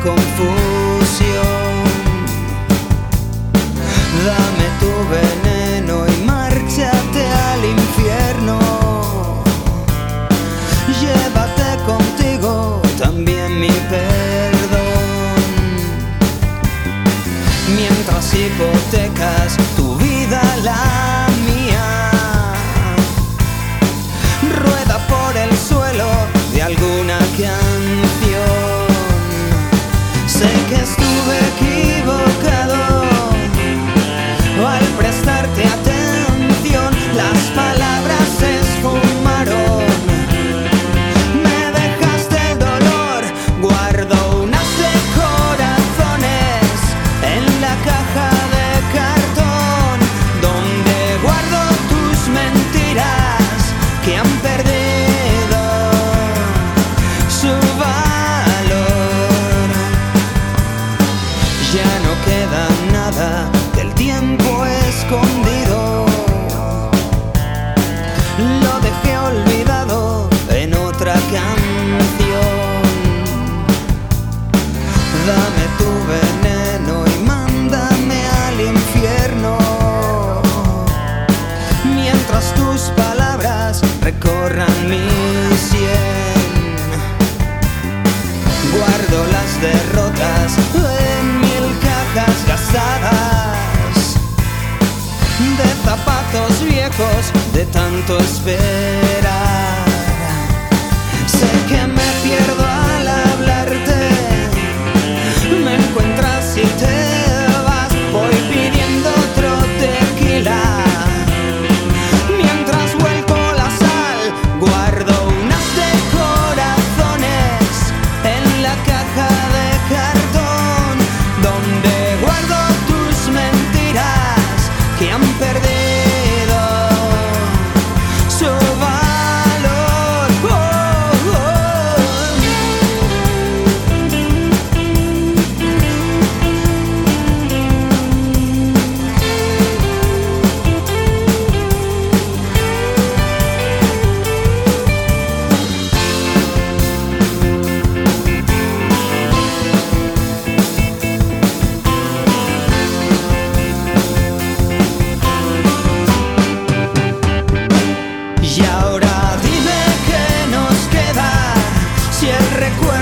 confusión. Dame tu veneno y márchate al infierno. Llévate contigo también mi perdón. Mientras hipotecas tu vida, la mía rueda por el suelo de alguna canción. Sé que estuve equivocado al prestarte atención. Las palabras se esfumaron, me dejaste el dolor. Guardo unas de corazones en la caja de cartón, donde guardo tus mentiras que han perdido su valor. Ya no queda nada del tiempo escondido, lo dejé olvidado en otra canción. Dame tu veneno y mándame al infierno, mientras tus palabras recorran mi sien. Guardo las derrotas en 1000 cajas gastadas de zapatos viejos de tanto esperar. Sé que me pierdo al hablarte, me encuentras y te vas. Voy pidiendo otro tequila, mientras vuelco la sal. Guardo unas de corazones en la caja de cartón, donde guardo tus mentiras que han perdido su valor. Oh, oh. Y ahora dime qué nos queda, si el recuerdo